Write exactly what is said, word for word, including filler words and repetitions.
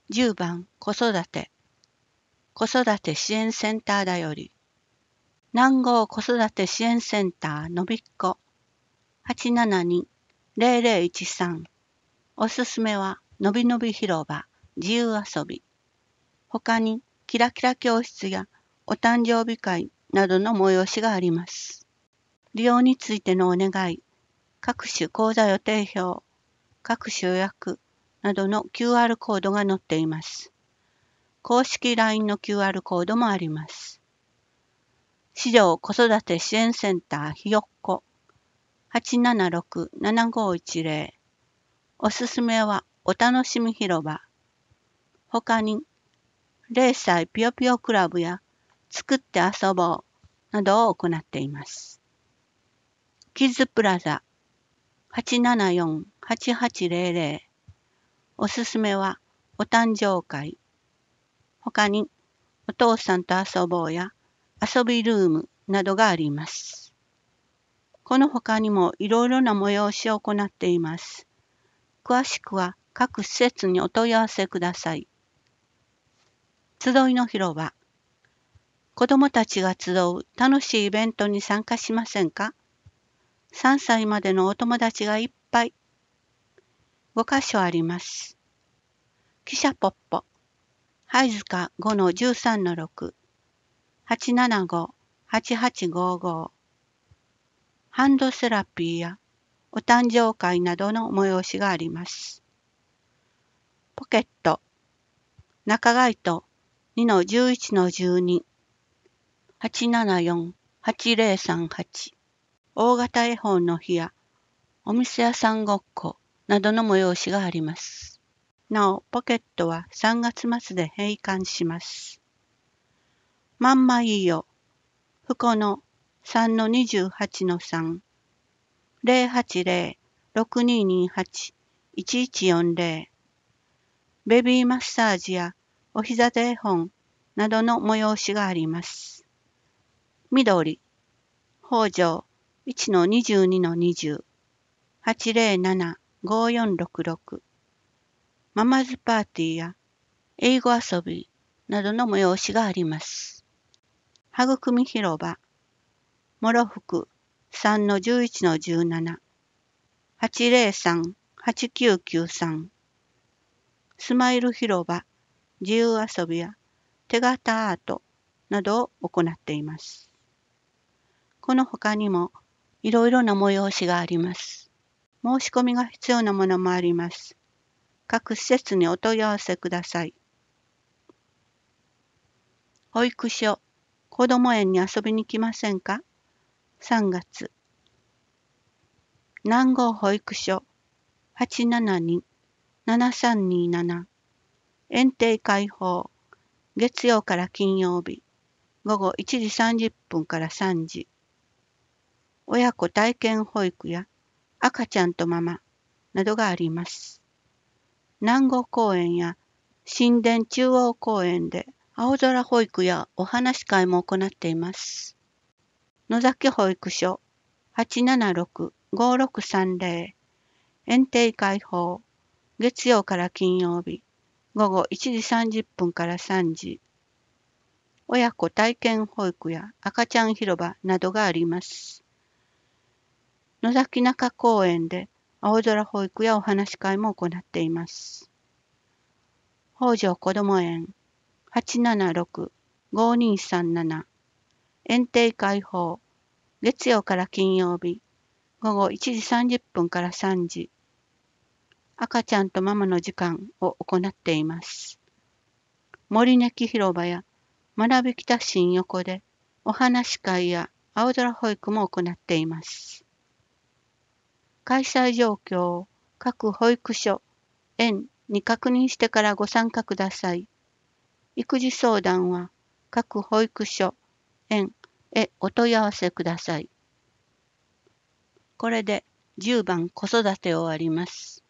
じゅうばん子育て子育て支援センターだより南郷子育て支援センターのびっこ はちななに ゼロゼロいちさん おすすめはのびのび広場自由遊び他にキラキラ教室やお誕生日会などの催しがあります。利用についてのお願い、各種講座予定表、各種予約などの キューアール コードが載っています。公式 ライン の キューアール コードもあります。市場子育て支援センターひよっこ はちななろく ななごいちゼロ おすすめはお楽しみ広場他にれいさいぴよぴよクラブや作って遊ぼうなどを行っています。キッズプラザ はちななよん はちはちゼロゼロ おすすめはお誕生会他にお父さんと遊ぼうや遊びルームなどがあります。この他にもいろいろな催しを行っています。詳しくは各施設にお問い合わせください。集いの広場子どもたちが集う楽しいイベントに参加しませんか？さんさいまでのお友達がいっぱい。ごかしょあります。汽車ポッポ、はいずか ごのじゅうさんのろく、はちななご はちはちごご、ハンドセラピーやお誕生会などの催しがあります。ポケット、中街と にのじゅういちのじゅうに、はちななよん はちゼロさんはち、大型絵本の日やお店屋さんごっこなどの催しがあります。なお、ポケットはさんがつ末で閉館します。まんまいいよ、ふこの さんのにじゅうはちのさん、ゼロはちゼロ ろくにーにーはち いちいちよんゼロ、ベビーマッサージやお膝で絵本などの催しがあります。緑、北条 いちのにじゅうにのにじゅう、はちゼロなな ごよんろくろく、ママズパーティーや英語遊びなどの催しがあります。育み広場、もろふく さんのじゅういちのじゅうなな、はちゼロさん はちきゅうきゅうさん、スマイル広場、自由遊びや手形アートなどを行っています。この他にもいろいろな催しがあります。申し込みが必要なものもあります。各施設にお問い合わせください。保育所、こども園に遊びに来ませんか？さんがつ。南郷保育所 はちななに ななさんにーなな 園庭開放月曜から金曜日ごごいちじさんじゅっぷんからさんじ親子体験保育や赤ちゃんとママなどがあります。南郷公園や新田中央公園で青空保育やお話し会も行っています。野崎保育所 はちななろく ごろくさんゼロ 園庭開放月曜から金曜日ごごいちじさんじゅっぷんからさんじ親子体験保育や赤ちゃん広場などがあります。野崎中公園で青空保育やお話し会も行っています。北条こども園 はちななろく ごにーさんなな 園庭開放月曜から金曜日ごごいちじさんじゅっぷんからさんじ赤ちゃんとママの時間を行っています。森根木広場や学び北新横でお話し会や青空保育も行っています。開催状況を各保育所、園に確認してからご参加ください。育児相談は各保育所、園へお問い合わせください。これでじゅうばん子育てを終わります。